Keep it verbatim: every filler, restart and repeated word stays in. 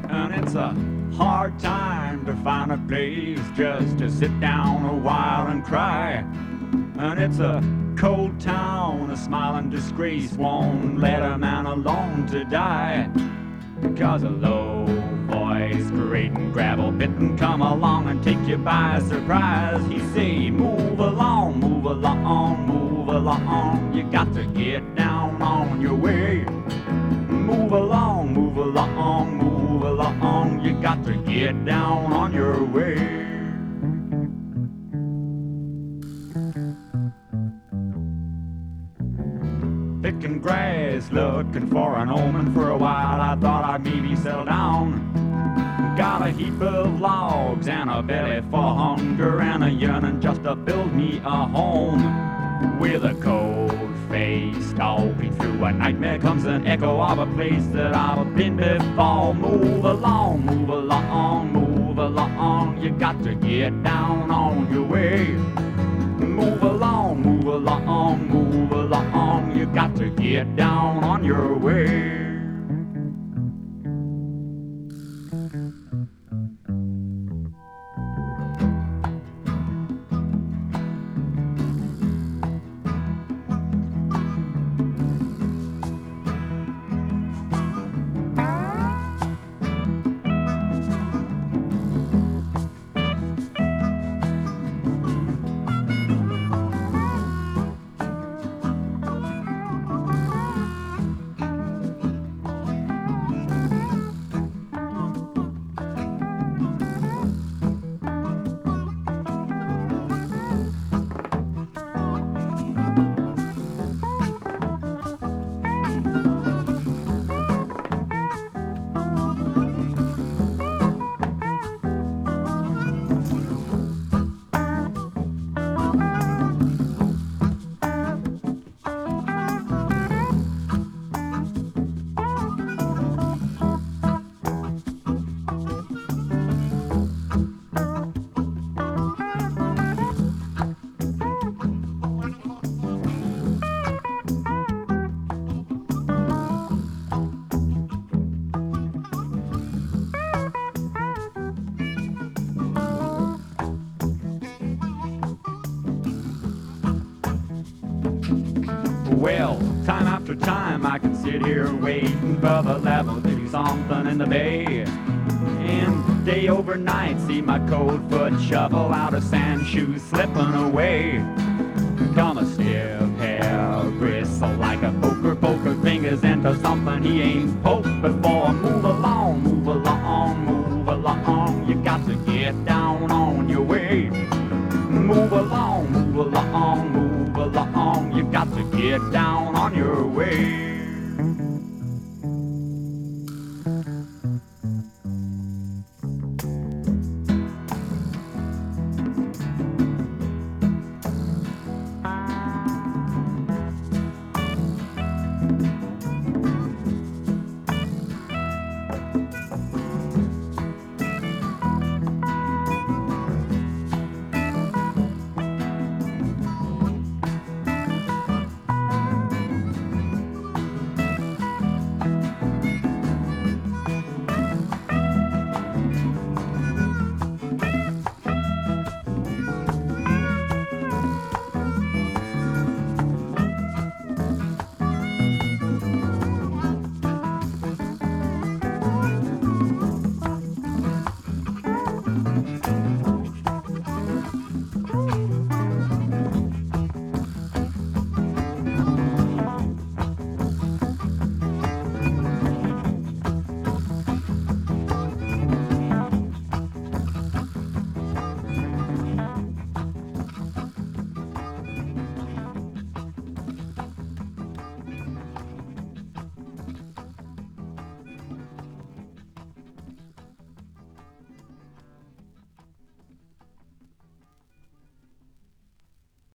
And it's a hard time to find a place just to sit down a while and cry. And it's a cold town, a smiling disgrace won't let a man alone to die. Because a low voice, grating gravel bitten come along and take you by surprise. He say, move along, move along, move along. You got to get down on your way. Move along, move along, move along. You got to get down on your way. Picking grass, looking for an omen. For a while I thought I'd maybe settle down. Got a heap of logs and a belly for hunger and a yearning just to build me a home. With a cold face stalking through a nightmare comes an echo of a place that I've been before. Move along, move along, move along. You got to get down on your way. Move along, move along, move along. You got to get down on your way. Well, time after time I can sit here waiting for the level to do something in the bay. And day over night see my cold foot shovel out of sand shoes slipping away. Come a stiff hair bristle like a poker, poker fingers into something he ain't poked before. Move along, move along, move along. You got to get down on your way. Move along, move along, move along. You got to get down on your way.